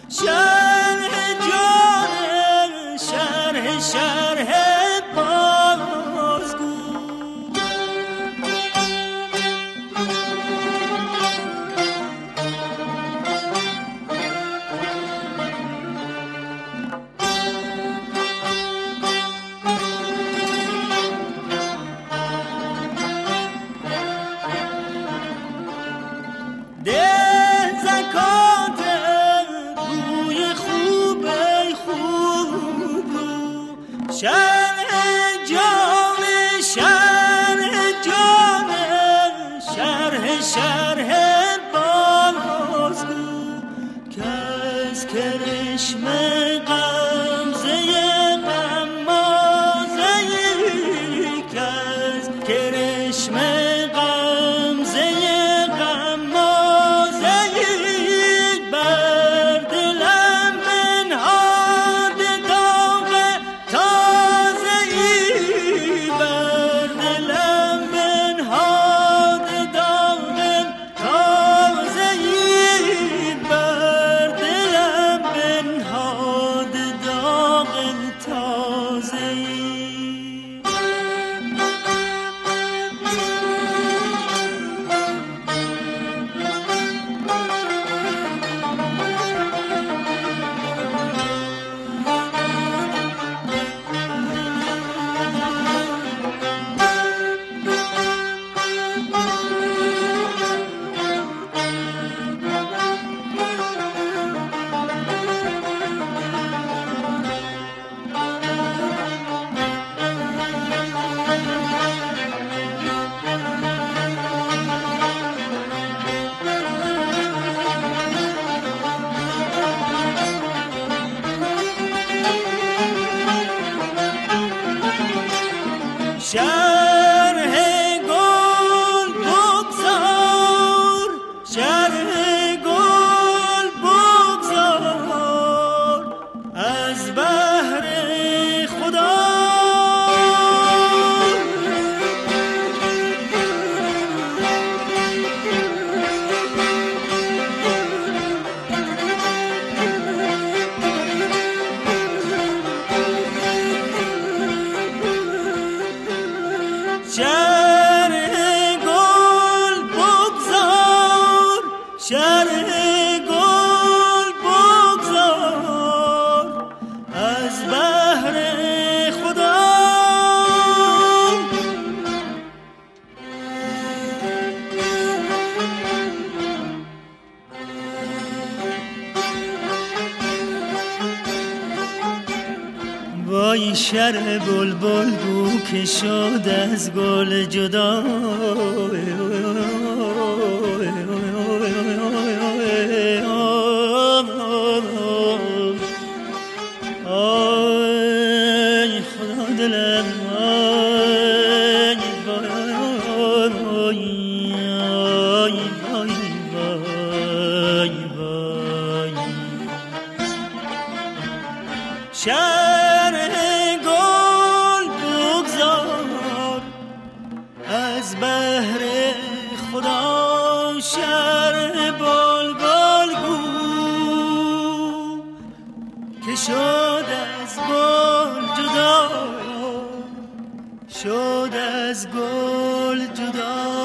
شرح جان شرح بازگو شرح جان شرح بازگو کس کرشم غمزه غمازه کس کرشم غمزه غمازه بر دلم منهاد داغ تازه بر دلم منهاد داغ تازه بر دلم منهاد داغ تازه شرح گل بگذار شرح گل بگذار از بهر خدا شرح گل بگذار شرح گل بگذار از بهر خدا وای شرح بلبل گو که شد از گل جدا آی خدا دلم آی وای آی وای وای وای شرح گل بگذار از بهر خدا شرح بلبل گو که شد از گل جدا شد از گل جدا